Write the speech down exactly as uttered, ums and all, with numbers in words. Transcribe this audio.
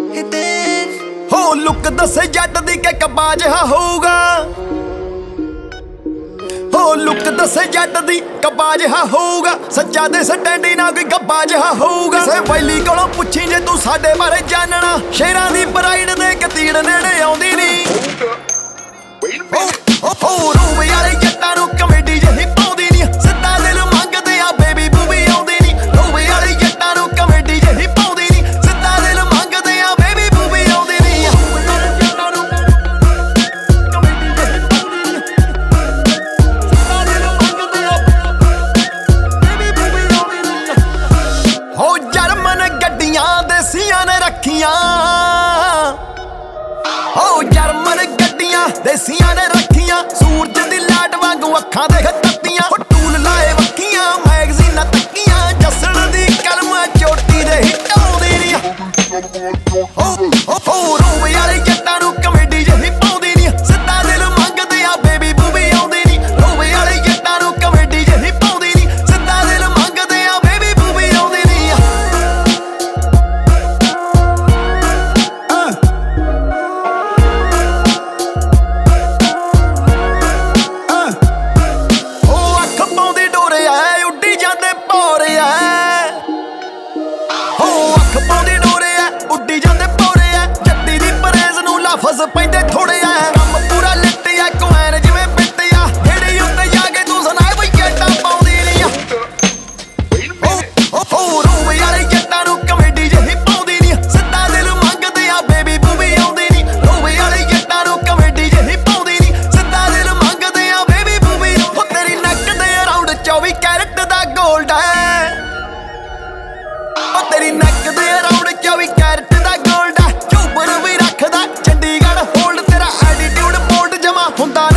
हो लुक दसे जट दी के कब्बा जिहा होऊगा हो लुक दसे जट दी कब्बा जिहा होऊगा सच्चा दे स्टैंडी ना कोई गब्बा जिहा होऊगा से वैली कोलों पुछी जे तू साडे बारे जानना शेरां दी प्राइड दे कतीड़ नेड़े आउंदी नी हो हो रूम यारे जट्टां नूं कमेडी जही पाउंदी नी सिद्धा दिल मंगदे आ बेबी बूबी आउंदी नी रूम यारे जट्टां नूं कमेडी जही पाउंदी नी सिद्धा दिल मंगदे आ बेबी बूबी आउंदी नी हो जर्मन गड्डियां देसियां ने रखियां हो जर्मन गड्डियां देसियां ने रखियां सूरज दी लाट वांगू अखां दे तत्तियां हो टूल लाए वक्कियां मैगज़ीनां तक्कियां जस्सण दी कलम चोटी दे हिटाउंदी नी हो हो रूम यारे जट्टां नूं कमेडी जही पाउंदी नी सिद्धा दिल मंगदे आ बेबी बूबी आउंदी नी रूम यारे जट्टां नूं कमेडी जही पाउंदी नी सिद्धा दिल मंगदे आ बेबी बूबी आउंदी नी फस पैंदे थोड़े आ कम पूरा लिट्टिया कोएन जिवें पिट्टिया हेड़ी उत्ते जाके तू सुनाए बई जट्टां पाउंदी नी हो हो रूम यारे जट्टां नूं कमेडी जही पाउंदी नी सिद्धा दिल मंगदे आ बेबी बूबी आउंदी नी रूम यारे जट्टां नूं कमेडी जही पाउंदी नी सिद्धा दिल मंगदे आ बेबी बूबी हो तेरी नक दे अराउंड चौबी कैरेट दा गोल्ड है ओ तेरी नक दे अराउंड चौबी कैरेट दा गोल्ड है झूमर भी रखदा ਹੁੰਦਾ